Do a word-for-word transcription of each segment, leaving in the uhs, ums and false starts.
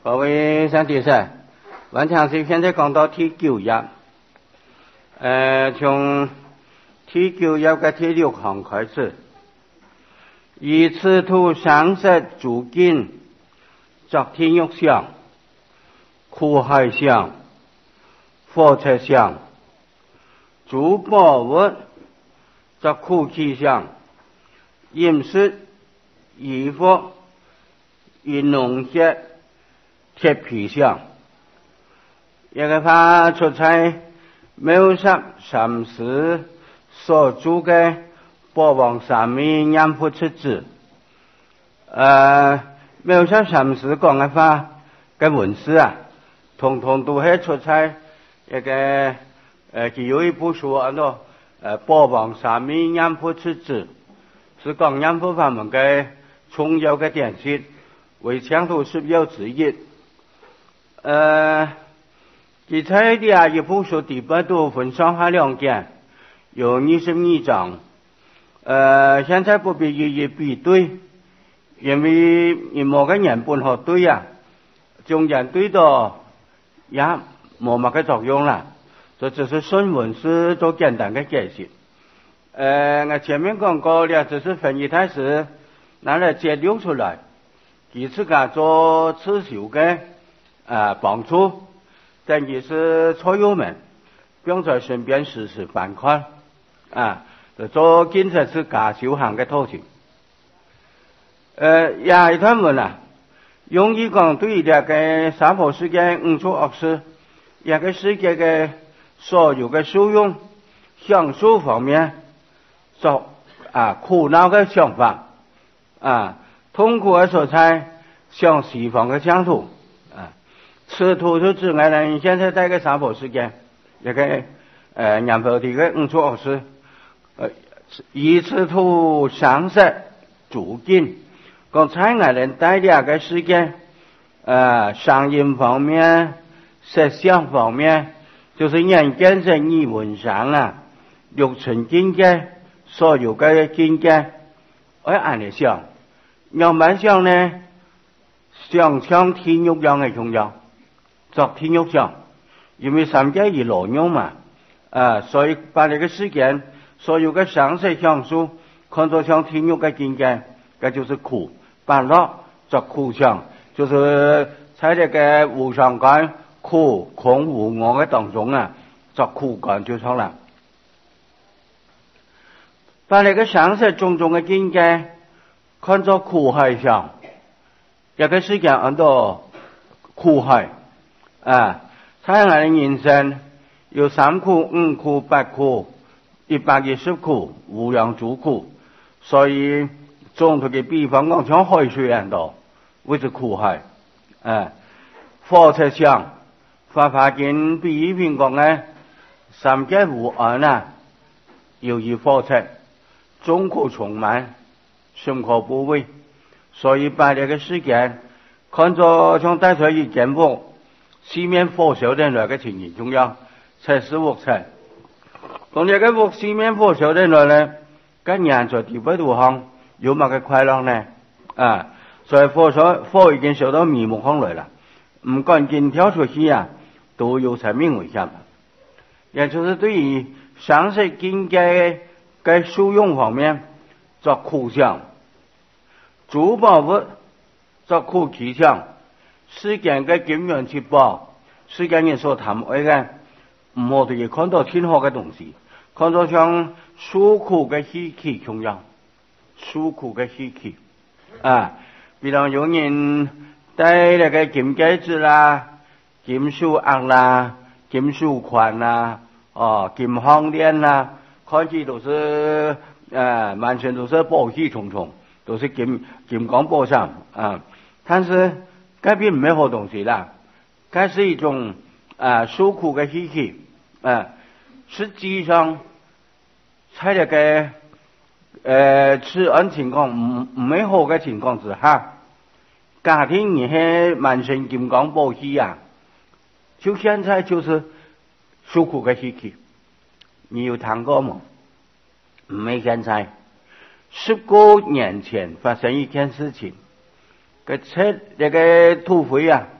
各位兄弟姊，文强师现在讲到第九页，呃，从第九页嘅第六行开始，以此图上色主见，作天欲相、苦海相、火车相、诸宝物作苦气相、饮食、衣服、以农些铁皮相，一个发出在묘十三世所著嘅波王三昧念佛出字，呃，묘十三世講嘅話嘅文字啊，通通都係出在一個誒，佢有一部書啊，喏，誒，波王三昧念佛出字，是講念佛法門嘅重要嘅典籍，為前途十要之一。呃，其他的啊，一部書第八度分上下兩件，有二十二章。呃，現在不必一一比對，因為你某個人本學對啊，中間對到也冇乜嘅作用啦，這只是順文是做簡單嘅解釋。呃，我前面講過了，只是分一開始拿來揭露出來，其次個做刺繡嘅啊幫助，等於是錯友們，不用再順便試試翻看啊。做建設是假修行嘅途徑。呃，下一段文啊，用以講對呢個三婆世界五處惡事，一個世界嘅所有嘅受用、享受方面，做啊苦惱嘅想法，啊痛苦嘅所在，向西方嘅疆土，啊，此土就指外人現在在個三婆世界，一個呃念佛的嘅五處惡事。呃，以此圖上色主見，講在外人帶兩個世界，呃，聲音方面、色相方面，就是人間人語文上啊，六塵境界，所有嘅境界，我按嚟想，樣板想呢，想像天欲樣嘅重要，作天欲想，因為三界而羅用嘛，啊，所以把呢個世界。所有嘅上色享受，看作像天欲嘅境界，嗰就是苦；把樂作苦相，就是在這個無常界苦空無我嘅當中啊，作苦感就錯啦。把呢個上色種種嘅境界，看作苦海相，一個世界很多苦海啊，在我哋人生有三苦、五苦、八苦。一百一十苦，無量諸苦，所以總體嘅比方講，像海水一樣，為之苦海。啊，火車相，法華經比喻篇講呢，三界無岸啊，由於火車，眾苦充滿，深可怖畏，所以把這個世界看作像帶出一件鑊，四面火燒的那個情形重要，才是鑊車。當呢個鑊四面火燒的來呢，跟人在地不度行有乜嘅快樂呢？啊，所以火燒火已經燒到面目上來了，唔趕緊跳出去啊，都有生命危險。也就是對於上色境界嘅受用方面作苦相，諸寶物作苦氣相，世間嘅金元七寶，世間人所談愛嘅，唔好對佢看到天學嘅東西。看作像受苦嘅希奇重要，受苦嘅希奇啊！比如有人戴那個金戒指啦、金手鐲啦、金手環啦、哦金項鏈啦，看起都是呃滿身都是寶氣重重，都是金金光寶相啊！但是該並唔係好東西啦，該是一種啊受苦嘅希奇啊。實際上，在這個呃治安情況唔唔係好嘅情況之下，家庭你係滿身金剛寶氣啊，就現在就是受苦嘅希奇。你有談過嗎？唔係現在，十個年前發生一件事情，個車那個土匪啊，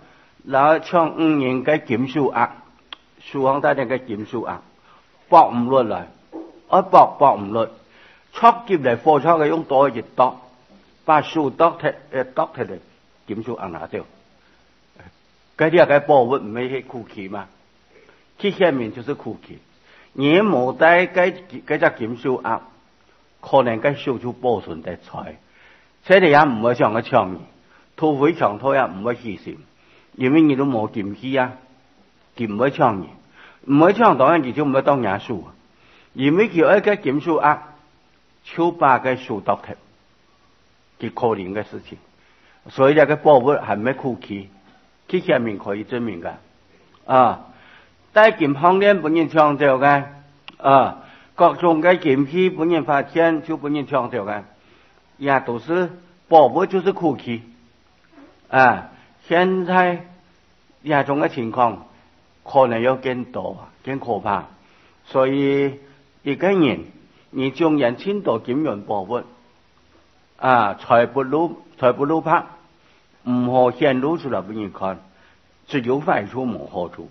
然後將五年嘅檢數額，數行大啲嘅檢數額，博唔落嚟，一博博唔落，出劫嚟貨倉嘅用多一多，把數多踢誒多踢嚟檢數額拿掉。嗰啲嘅寶物唔係係酷奇嘛？佢下面就是酷奇，你冇帶嗰嗰隻檢數額，可能嗰數就保存得財，這啲也唔會像個搶，土匪搶土也唔會犧牲。因為你都冇檢起啊，檢唔會搶你，唔會搶當然你就唔會當人數，因為佢一個檢數額，就把個數倒踢，幾可憐嘅事情。所以呢個寶物係咪酷奇？佢下面可以證明噶啊！但係檢項鏈本人搶走嘅啊，各種嘅檢器本人發現就本人搶走嘅，也都是寶物，就是酷奇啊！現在這種嘅情況可能有更多、更可怕，所以一個人你將人遷到檢驗寶物啊，財不露財不露白，唔可顯露出來俾人看，只有壞處冇好處。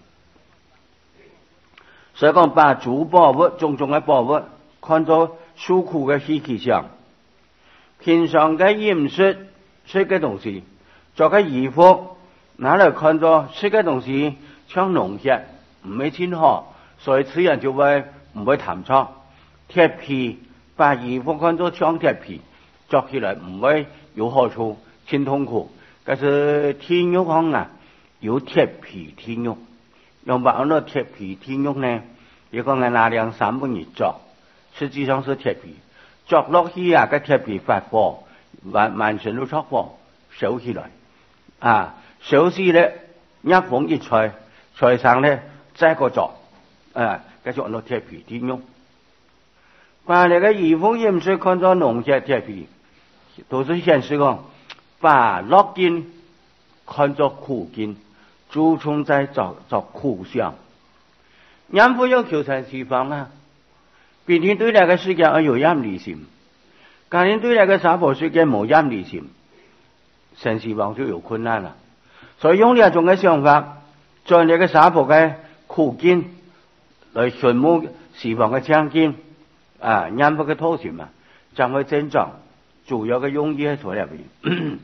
所以講把諸寶物、種種嘅寶物看作受苦嘅稀奇相，平常嘅飲食食嘅東西，做嘅衣服拿來看作食嘅東西，像農藥唔係親好，所以吃人就會唔會談錯。鐵皮把衣服看作像鐵皮，做起來唔會有好處，親痛苦。但是天肉行啊，有鐵皮天肉，用把嗰個鐵皮天肉呢，一個係拿兩三本嚟做，實際上是鐵皮，做落去啊，個鐵皮發火，滿滿身都出火，收起來啊，收起咧，一風一吹，吹上咧再個做，啊，繼續攞鐵皮天肉，把那個衣服飲食看作農業鐵皮，都是顯示講。把樂見看作苦見，注重在做做苦相。人不用求神釋放啊！別人對那個世界有陰離心，個人對那個娑婆世界冇陰離心，神釋放就有困難啦。所以用呢一種嘅想法，在那個娑婆嘅苦見來尋摸釋放嘅強見啊，人不嘅偷心啊，將會增長。主要嘅用意喺所入邊。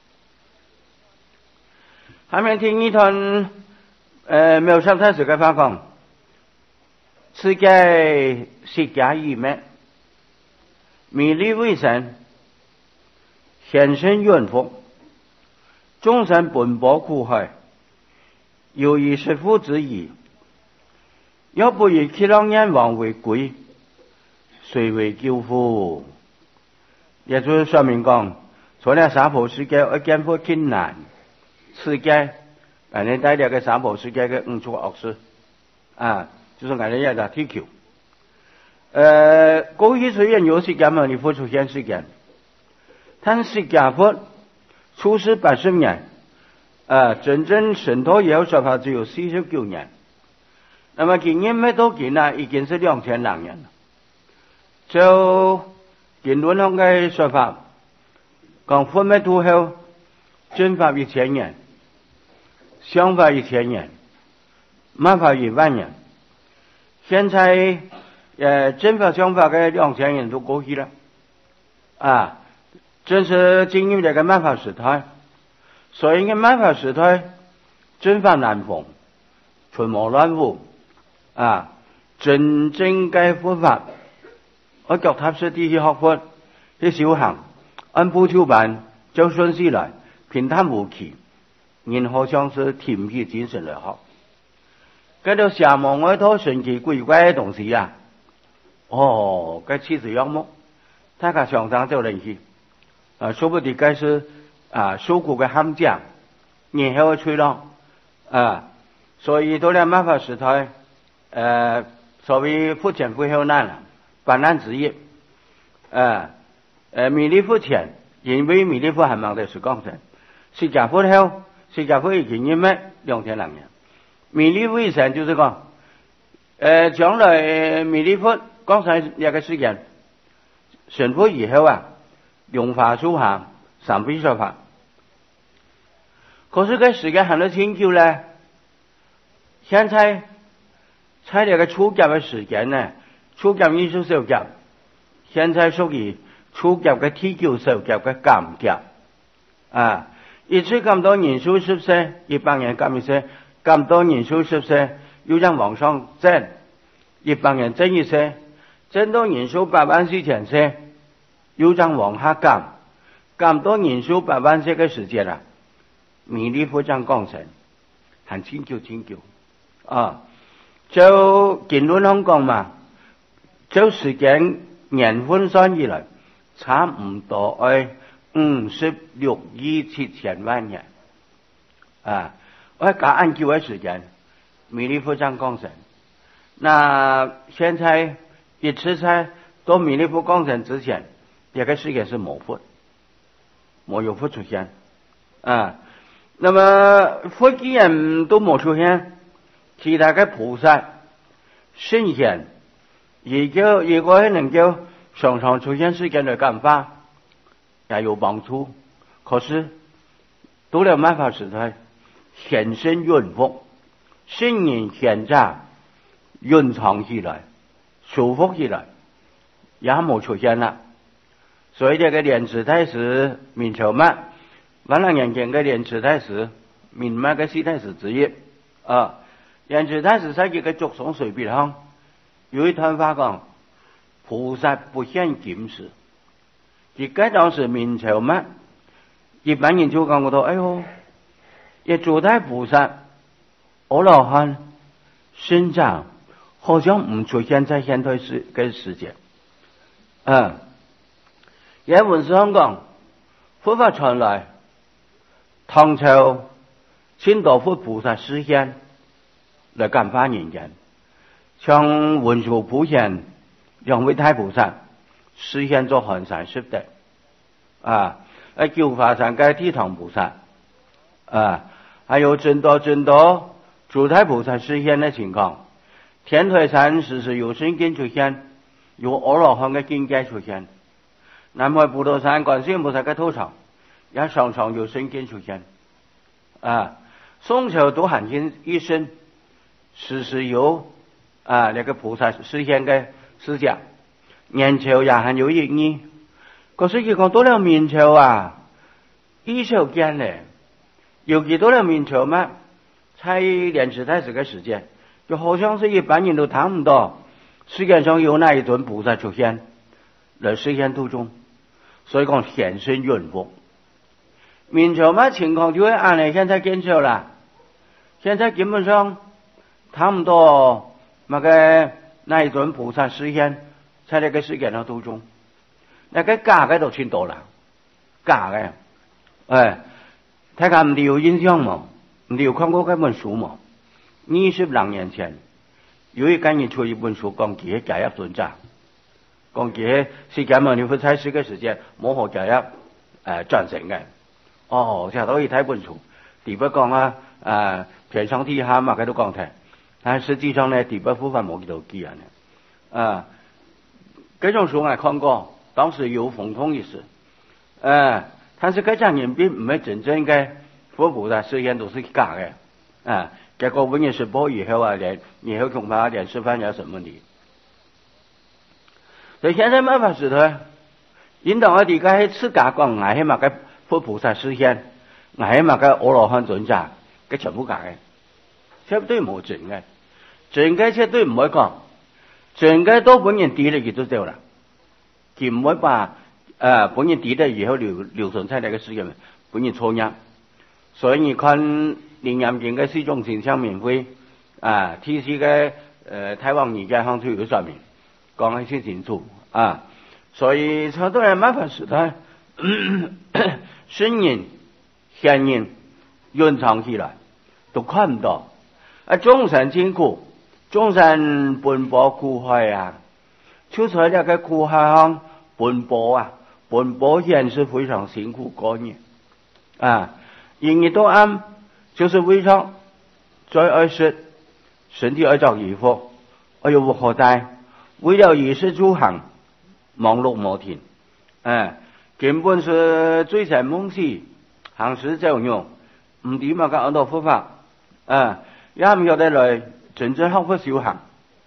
下面聽一段誒描述當時嘅情況，此界釋迦喻咩？彌勒為神，顯身願福，眾生奔波苦海，有以是父之意，若不以其讓人王為歸，誰為救父？也就是說明講，除了娑婆世界而見過困難，世界俺哋帶了個娑婆世界嘅五處惡事啊，就是俺哋要打地球。呃，過去雖然有釋迦牟尼佛出現世間，但釋迦佛出世八十年，啊，真正神通以後說法只有四十九年。那麼今年咩都見啊，已經是兩千兩年了。就經論上嘅說法，講佛滅度後，正法一千年，相法一千年，萬法一萬年。現在呃正法相法嘅兩千年都過去了，啊，正是進入這個萬法時代。所以嘅萬法時代，正法難逢，春毛亂舞，啊，真正嘅佛法。我腳踏實地去學佛，去修行，按部就班，就順勢來，平淡無奇。然後像是提起精神來學，嗰啲邪魔外道神奇鬼怪嘅東西啊，哦，嗰氣質仰慕，大家常常就聯繫，啊，說不定嗰是啊受苦嘅함將，然後吹浪，啊，所以到了萬法時代，呃，所謂福前福後難啦。百難之一，啊，呃，彌勒佛前，因為彌勒佛還忙的是講真，釋迦佛後，釋迦佛已經因為兩千兩年，彌勒為神就是講，呃，將來彌勒佛講晒一個時間，成佛以後啊，用法修行，三非說法， 可是个时间很多研究呢，现在在这个初级的时间呢，初级艺术手级，现在属于初级嘅踢球手級嘅監級啊！而且咁多年數十歲，一般人咁些，咁多年數十歲，要讓往上增，一般人增一些，增到年數百萬四千些，要讓往下減，咁多年數百萬些嘅時間啦，米利夫長講成，係千九千九啊！就結論香港嘛，就時間年份算以來。差唔多係五十六億七千萬人啊！我搞研究嘅時間，米利夫長講成，那現在一次在到米利夫講成之前，這個世界是冇佛，冇有佛出現啊。那麼佛既然都冇出現，其他嘅菩薩、聖賢，也就如果能夠常常出現事件的感化也有幫助，可是都沒有辦法使他顯身潤福，聖人顯詐潤藏起來，舒服起來，也冇出現了。所以這個蓮池太師明朝末，萬能人見嘅蓮池太師明末嘅四太師之一啊。蓮池太師在這個竹松水邊上有一段話講。菩薩不顯金石，而家當時明朝末，一般人就講到，哎呦，一諸大菩薩、阿羅漢、聖者，好像唔出現在現代世嘅世界。嗯，也文史上講，佛法傳來，唐朝清道夫菩薩示現來感化人間，像文殊普賢。讓偉大菩薩實現咗寒山濕地啊！啊，叫華山嘅地藏菩薩啊，還有真多真多諸大菩薩實現嘅情況。天台山時時有聖境出現，有阿羅漢嘅境界出現。南海普陀山觀世音菩薩嘅道場也常常有聖境出現啊！宋朝都罕見一生，時時有啊那個菩薩實現嘅。是講元朝也很有意義，可是佢講到了明朝啊，一手間咧，尤其到了明朝嘛，在蓮池太師嘅時間，就好像是一般人都談唔到世界上有哪一尊菩薩出現來實現途中，所以講顯身潤福。明朝嘛情況就會按你現在見到啦，現在基本上談唔到那個。那一尊菩薩實現在那個世界上途中，那個假嘅都全到啦，假嘅，誒，大家唔哋有印象冇？唔哋有看過嗰本書冇？二十兩年前有一個人出一本書講佢假入尊者，講佢世界末日會在世嘅時間冇好假入誒轉成嘅。哦，成日都去睇本書，地不講啊誒天上地下嘛，佢都講睇。但實際上呢，地不復翻冇幾多幾人嘅，啊，這種書我看過，當時有風通一時，啊，但是這種人並唔係真正嘅佛菩薩實現都是假嘅，啊，結果文藝時報以後啊，連以後恐怕連吃飯有什麼問題，所以現在辦法是的，引導我哋嘅自家講，我係嘛個佛菩薩實現，我係嘛個阿羅漢尊者，佢全部假嘅，絕對冇真嘅。全嘅絕對唔會講，全嘅都本人跌咗佢都走啦，佢唔會把誒本人跌咗以後流流傳在那個世界面，本人錯認。所以你看靈驗經嘅四種現象免費啊 ，T C 嘅誒台灣而家行推有上面講得清清楚啊，所以好多人麻煩時代，聖人、賢人蘊藏起來都看唔到，啊眾生辛苦。眾生奔波苦海啊，就在那個苦海上奔波啊，奔波現是非常辛苦過年啊，人人都啱，就是為咗在愛食，身體愛着衣服，愛有活帶，為了衣食住行，忙碌無停，啊，根本是醉生夢死，行屍走肉， 唔點啊，咁多佛法啊，也唔曉得來真正學佛修行。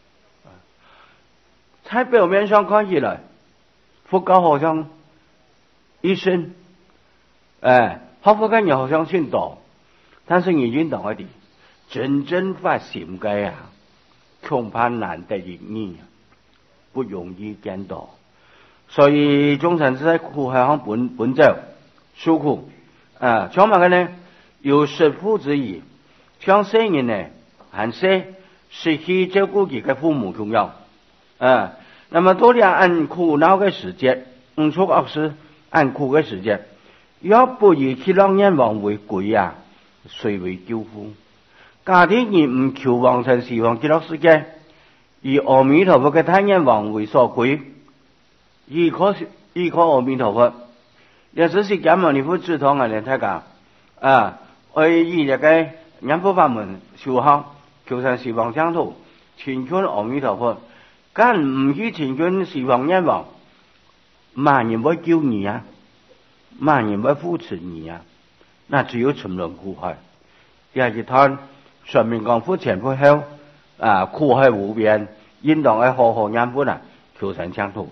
在表面上看起來，佛教好像一生，哎，學佛嘅人好像信道，但是你認同一啲，真正發心嘅啊，恐怕難得一遇，不容易見到。所以眾生在苦海上奔奔走，受苦啊，像乜嘅呢？有失父之意，像聖人呢，還是失去照顧佢嘅父母同樣啊。那麼多年按苦惱嘅時節，唔錯惡事按苦嘅時節，要不以其浪人王為貴啊，誰為救夫？家庭而唔求往生西方極樂世界，以阿彌陀佛嘅太人王為所歸，依靠依靠阿彌陀佛，也只是咁樣你父子堂啊，你睇下啊，我以呢個念佛法門修好，求生西方淨土，親近阿彌陀佛。但唔去親近西方人王，萬人會救你啊，萬人會扶持你啊，那只有沉淪苦海。第二趟說明講付前付後啊，苦海無邊，應當係好好念佛啊，求生淨土。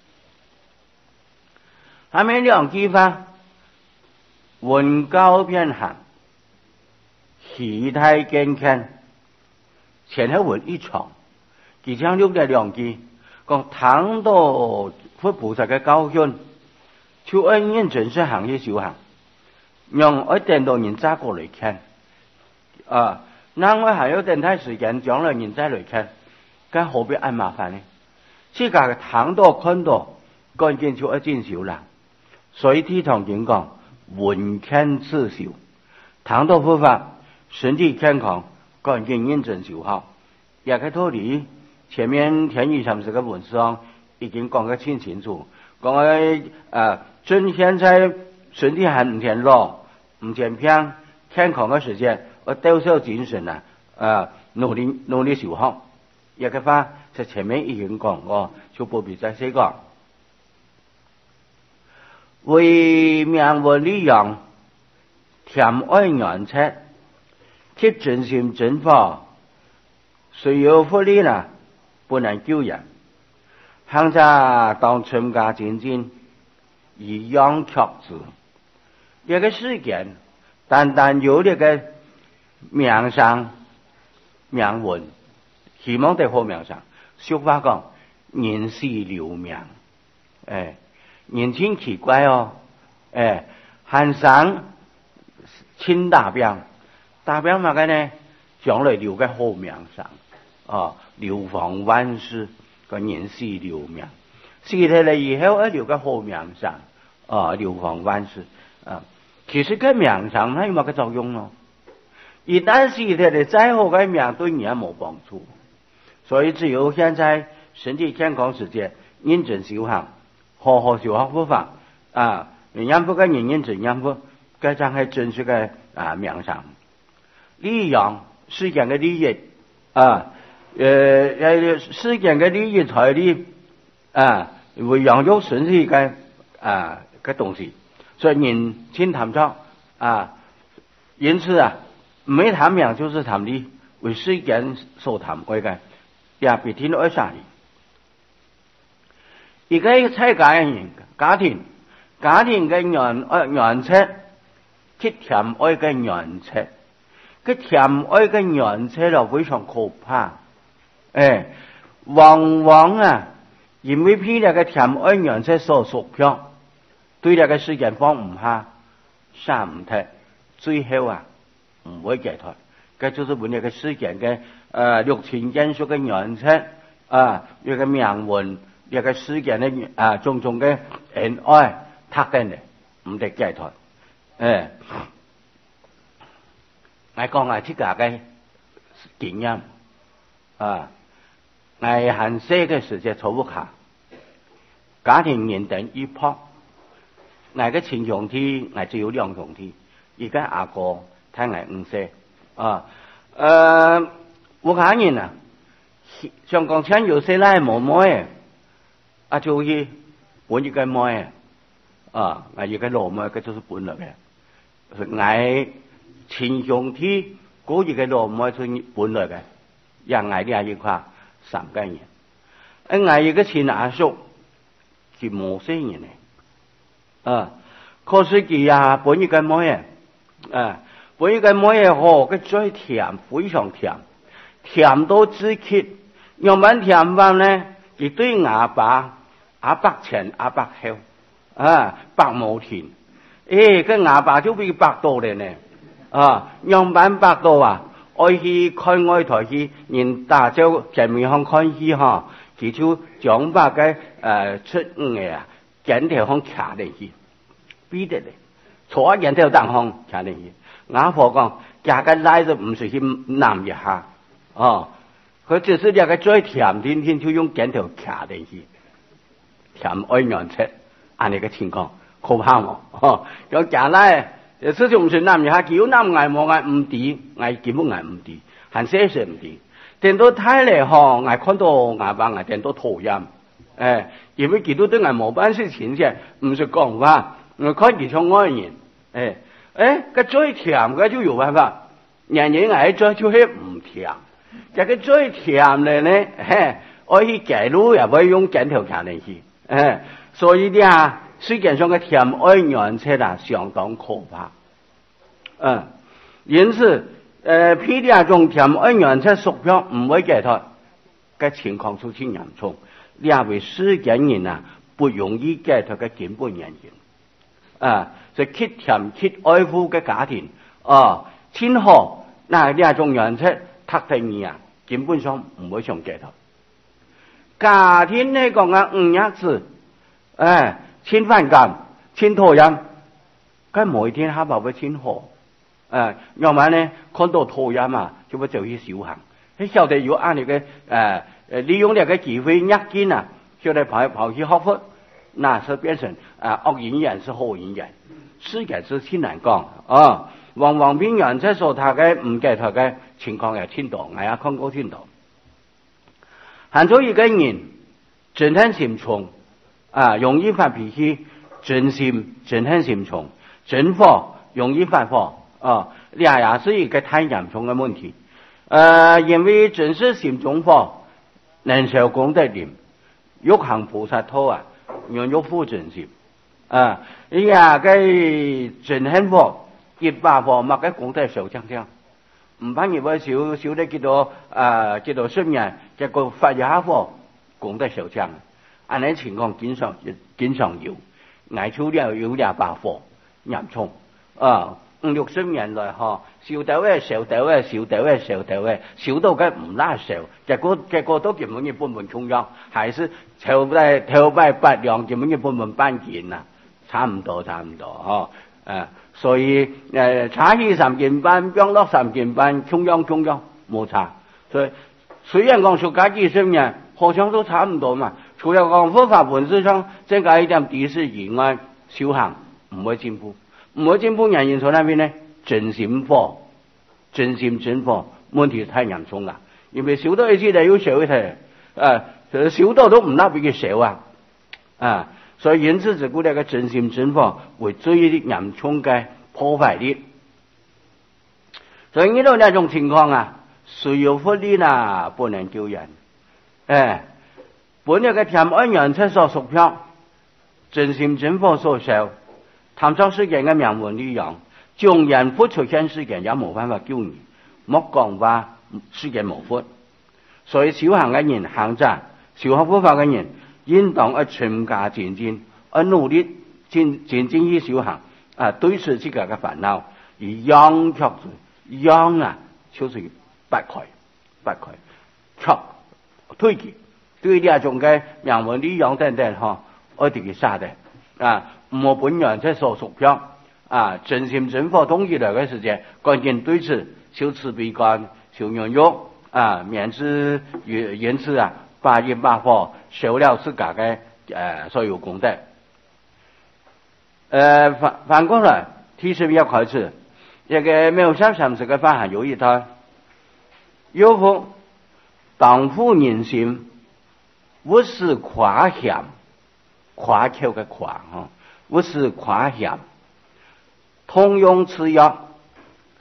下面兩句話，文教偏行，體態健康，前後文一長。其中六嘅兩句講談到佛菩薩嘅教訓，就按認真是行業修行，讓一定到人揸過嚟看啊！那我還有等待時間，將來人再嚟看，咁何必按麻煩呢？自家嘅談到看到，趕緊就一進修啦。所以地藏經講聞聽自修，談到佛法，身體健康，趕緊認真修好，也個道理。前面天宇禪師嘅文章已經講得清清楚，講喺誒，趁現在身體還唔健老、唔健康、健康嘅時間，我抖擻精神啊，啊，努力努力修好。一個話在前面已經講過，就不必再細講。為名聞利養，甜愛緣切，貼真心真法，誰有福利呢？不能救人，行者當尋家精進，以養卻之。這個世間，單單有這個名聲、名聞，希望在好名聲。俗話講，人事留名，哎，人情奇怪哦，哎，喊生親大病，大病乜嘅呢？將來留個好名聲。啊，流芳萬世個人事留名，死咗嚟以後，留個好名聲，啊，流芳萬世啊。其實個名聲係有乜個作用咯？一旦死咗嚟，再好個名對你也冇幫助。所以只有現在身體健康時節，認真修行，好好修學佛法啊。念佛嘅人認真念佛，嗰陣係真實嘅啊名聲。利養世間嘅利益啊。呃，世間嘅利益財力啊，會養育身體嘅啊嘅東西，所以人先貪着啊，因此啊，沒貪名就是貪利，為世間所貪愛嘅，也別聽愛啥哩。一個菜家人家庭，家庭嘅緣愛緣切，佢甜愛嘅緣切，佢甜愛嘅緣切就非常可怕。哎，往往啊，因為俾那個甜愛緣切所束縛，對那個世間放唔下，散唔脫，最後啊唔會解脫。這就是為那個世間嘅呃六親眷屬嘅緣切啊，那個名聞，那個世間嘅啊種種嘅恩愛，特定嘅唔得解脫。哎，我講下自家嘅經驗啊。我很細嘅時節坐屋下，家庭認定一撲，我嘅親兄弟，我只有兩兄弟，而家阿哥睇我五歲啊，誒，屋下人啊，上講親有細拉冇妹，啊就去本一個妹啊，我一個老妹，佢就是本嚟嘅，我亲兄弟嗰一個羅唔係從本來嘅，人嗌啲一塊三個人，一嗌一個親阿叔，佢冇生人嚟，啊，可是佢啊本一個乜嘢，啊，本一個乜嘢好，佢最甜，非常甜，甜到至極，用乜甜法呢？佢對阿爸阿伯前阿伯後，啊，白冇甜，誒，個阿爸就比白多咧呢。啊，樣板百度啊，愛去看外台去，人大洲前面向看去哈，佢就將把個誒出嘅啊，鏡頭向卡嚟去，逼得咧，坐鏡頭當向卡嚟去。阿婆講，價格拉就唔屬於南一下，哦，佢只是兩個最甜甜甜就用鏡頭卡嚟去，甜愛娘出，按呢個情況可怕喎，哦，咁價拉。事情唔算南下，叫南嗌冇嗌唔抵，嗌根本嗌唔抵，還寫寫唔抵。等到太嚟嗬，嗌看到嗌爸嗌等到討厭，誒，因為佢都對嗌冇辦事情啫，唔是講話，我看佢像愛人，誒，誒，個最甜嘅就有辦法，人人嗌最就係唔甜，但個最甜嘅咧，誒，我去街路也會用鏡頭看嚟去，誒，所以啲啊。世界上嘅甜愛原則啊，相當可怕。嗯，因此，誒，譬如啊種甜愛原則屬票唔會解脫嘅情況出現嚴重，兩位世間人啊不容易解脫嘅根本原因。啊，就缺甜缺愛護嘅家庭，哦，親好，嗱兩種原則特定義啊，根本上唔會上解脫。家庭呢講啊五樣字，誒。親反感、親討厭，咁每天下爸會親好，誒，要麼呢看到討厭嘛，就會走去修行。你曉得有按你嘅誒誒，利用呢個機會壓肩啊，就嚟跑跑去學佛，那是變成啊惡因緣是好因緣，世界是很難講啊。往往邊緣在說他嘅唔解脫嘅情況也聽到，我也看過聽到。還有一個人真很心重。啊，容易發脾氣，真心真很心重，真火容易發火啊，呢也是一個太嚴重嘅問題。呃，因為真是心中火，能受功德林，欲行菩薩道啊，讓欲負真心啊，呢呀個真很火，一把火乜嘅功德受將將，唔怕業為少少得幾多啊幾多十年，結果發一下火，功德受將。按呢情況經常經常有，捱出了有兩把火嚴重啊！五六十年來嗬，燒到嘅燒到嘅燒到嘅燒到嘅燒到嘅唔拉燒，結果結果都根本嘅半門中央，還是頭拜頭拜八兩根本嘅半門半件啊，差唔多差唔多嗬誒，所以誒差起三件半，降落三件半，中央中央冇差，所以雖然講出家幾十年，好像都差唔多嘛。除了講佛法本質上增加一點知識以外，修行唔會進步，唔會進步原因在哪邊呢？真心火，真心真火，問題太嚴重啦。因為少到一次就要少一次，啊，少到都唔拉比佢少啊，啊，所以因此只顧呢個真心真火為最嚴重嘅破壞力。所以呢度呢種情況啊，誰有福利啦，不能救人，誒、哎。本日嘅甜愛原則所屬票，真心真火所受，探索世間嘅命運力量，縱然付出現世間也冇辦法救你，莫講話世間無福。所以修行嘅人行者，修學佛法嘅人，應當要勤加精進，要努力精精進去修行，啊，對治自己嘅煩惱，而養卻住，養啊，就是八塊，八塊，卻推己。對呢一種嘅命運力量等等嗬，我哋嘅殺的啊，唔好本人在所屬票啊，真心真火統一來嘅時間，關鍵對此修慈悲觀，修忍辱啊，免之言言辭啊，把業把火修了自家嘅誒所有功德。誒、呃、反反過來，提示比較開始，一個沒有三三十嘅法行有一套，有福當負人心。勿使誇險，誇口嘅誇嗬，勿使誇險。通用此藥，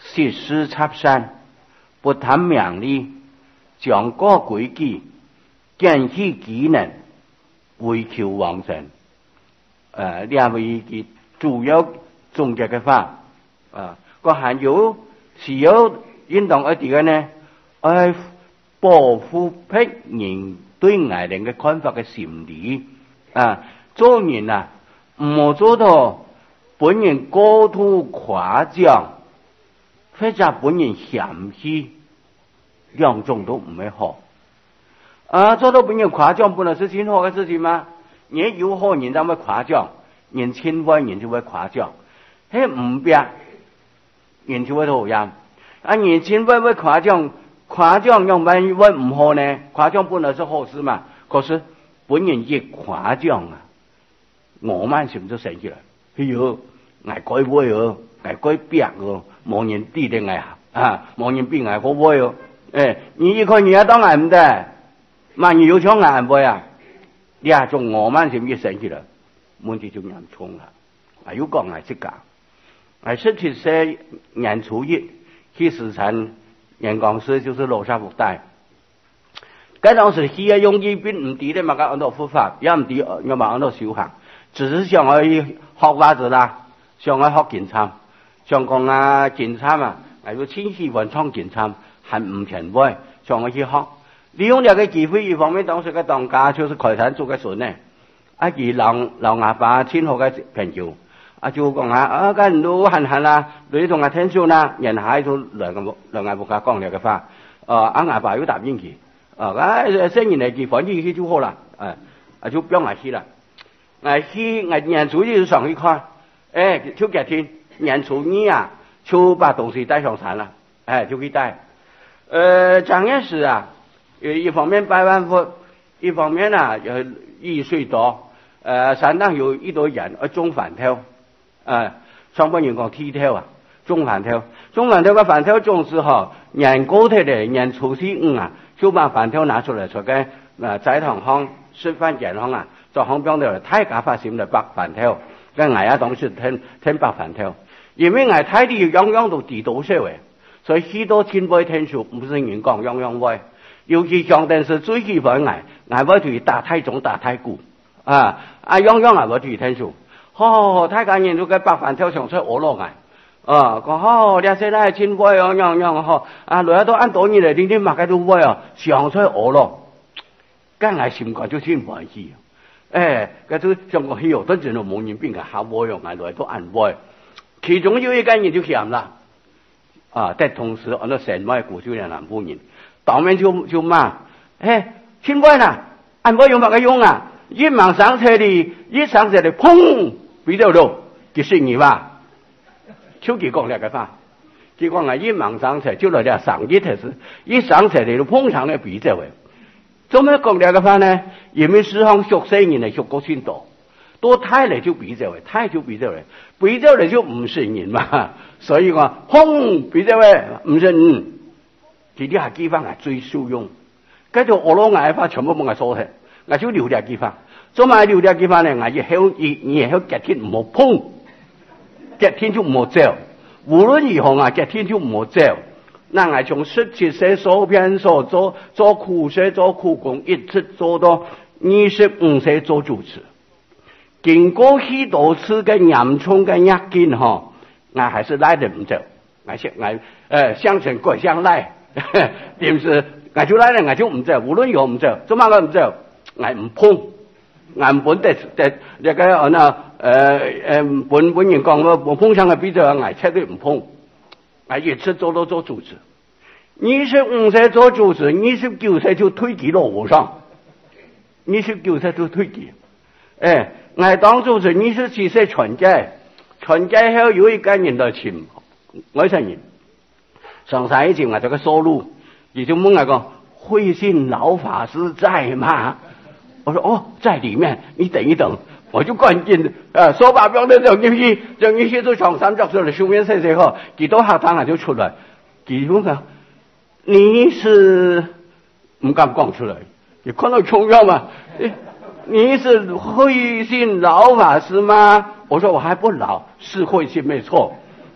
实施插山，不谈名利，讲过规矩，建起技能，为求往生。誒，呢位嘅主要總結嘅法，啊，個還有是有應當一啲嘅呢，愛保護別人對外人嘅看法嘅心理，啊，做人啊，唔好做到本人過度誇張，或者本人嫌棄，兩種都唔係好。啊，做到本人誇張，本來是很好嘅事情嗎？你有好人就會誇張，人親愛人就會誇張，迄唔必人就會討厭。啊，人親愛會誇張，誇張用萬一會唔好呢？誇張本來是好事嘛，可是本人越誇張啊，我慢心就生氣啦。哎呦，挨改會哦，挨改逼哦，冇人啲定挨啊，冇人逼挨個會哦。誒，你一看你也當挨唔得，萬一有搶挨唔會啊？呢種我慢心越生氣啦，問題就嚴重啦。啊，有講係即㗎，係十七歲年初一去視察人公司，就是羅沙福帶。嗰當時佢嘅用意並唔啲咧，嘛個按照佛法，也唔啲要嘛按照修行，只是想去學法子啦，想去學檢參，想講啊檢參啊，係要千禧文創檢參，係唔前輩，想去學。利用呢個機會，一方面當時嘅當家就是開山做嘅孫呢，啊佢老老阿爸親好嘅朋友，啊就講啊啊個人都閒閒啦，你同阿聽書啦，人喺度兩個兩個國家講呢個話，啊阿阿爸要答應佢，啊啊新年嚟佢反正佢就好啦，啊啊就表埋去啦，我去我年初一就上去看，誒就隔天年初二啊，就把東西帶上山啦，誒就去帶，呃講嘅是啊。一方面百萬佛，一方面啊有雨水多，呃山上有一堆人而種飯頭，呃上半年講剃頭啊，種飯頭，種飯頭個飯頭種之後，年過頭的年初四五啊，就把飯頭拿出來出嘅，呃在堂行食飯健康啊，做行邊度太假發心嚟白飯頭，跟挨下當時聽聽白飯頭，因為挨太啲樣樣都地道些嘅，所以許多前輩聽書唔是人講樣樣way。尤其上電視最基本嘅，我會對打太重打太鼓啊！啊樣樣我會對聽數，好太監人都嘅白飯條上出我落嚟啊！講好你先嚟前輩樣樣樣好啊！來都按多年嚟，天天擘嘅都會啊，上出我落，梗係心肝就先歡喜。誒，嗰啲上個戲哦，都真係冇人邊個下我樣嚟來都按會，其中有一個人就嫌啦啊！但同時按照神話古就係南部人。當面就就罵，哎，親貴啦，按我用乜嘅用啊？一忙上車的，一上車的，砰，比較多，就是你吧？就佢講呢個話，佢講啊，一忙上車就來啲上一台是，一上車的就碰上了比較嘅。做咩講呢個話呢？因為時常學生人嚟學過先多，多太嚟就比較嘅，太就比較嘅，比較嚟就唔是人嘛，所以講，砰，比較嘅唔是人。這啲係機法係最受用，跟住我攞挨法全部冇挨鎖嘅，挨少聊啲機法，做埋聊啲機法咧，挨要響二二響隔天唔好碰，隔天就唔好走，無論如何啊，隔天就唔好走。那挨從十七歲所編所做做苦學做苦工，一直做到二十五歲做主持，經過許多次嘅嚴重嘅壓肩嗬，我還是來得唔走，我想我誒向前過向來。點是我就來了我就唔走，無論有唔走，做乜我唔走，我唔碰，我唔本得得這個啊那誒誒本本人講我碰上嘅比較，我絕對唔碰，我一直做到做主持，二十五歲做主持，二十九歲就退居落和尚，二十九歲就退居，誒，我當主持二十七歲傳戒，傳戒後有一個人來請我承認。上山以前我這個收入，也就問我講慧信老法師在嗎？我說哦，在裏面，你等一等，我就趕緊呃手把表的扔進去，扔進去就上山教授的書面寫寫後，幾多下當然就出來，幾多個你是唔敢講出來，你看到重要嗎？你是慧信老法師嗎？我說我還不老，是慧信沒錯。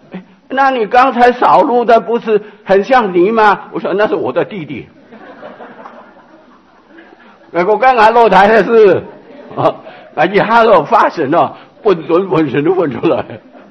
那你刚才扫路的不是很像你吗？我说那是我的弟弟。我刚才落台的是啊，而且他都发神了，本准本神都问出来。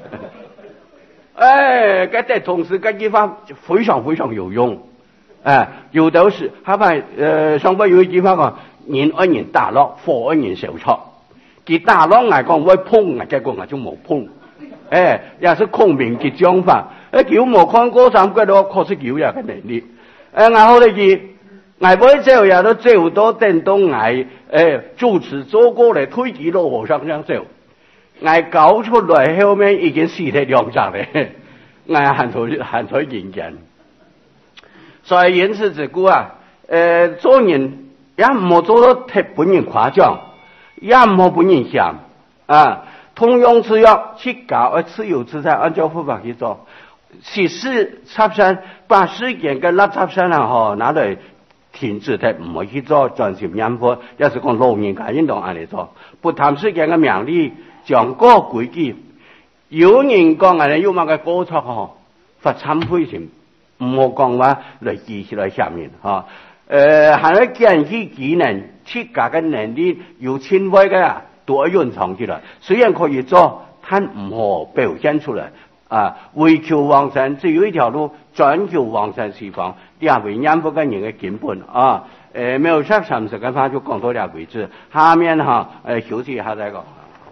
哎，这在同时这地方非常非常有用。哎，有的是他把呃上边有一句话讲，人爱人大樂，貨愛人小錯。佢大樂嚟講會碰，嘅講係就冇碰。哎，也是孔明嘅講法。哎，叫冇看過三個咯，確實有呀嘅能力。哎，然後呢佢，我不會走也都走到電動我哎主持做過嚟推幾路和尚這樣走。我搞出來後面已經死得兩隻咧，我很多很多人見。所以因此之故啊，呃，做人也唔好做到太本人誇張，也唔好本人想啊。同樣是要去搞而自由自在，按照佛法去做。其實插山把時間跟垃圾山啊，嗬，拿來停止的，唔好去做專心念佛。要是講老人家運動按嚟做，不談時間嘅名利，講個規矩。有人講啊，有乜嘅過錯嗬，發懺悔心。唔好講話來記起來下面哈，呃，還要建議技能，自家嘅能力有前衛嘅多蘊藏起來。雖然可以做，但唔好表現出來啊。為求往生，只有一條路，專求往生西方，兩位念佛嘅人嘅根本啊。呃，沒有十三十嘅話就講到了為止。下面哈，呃，休息一下再講。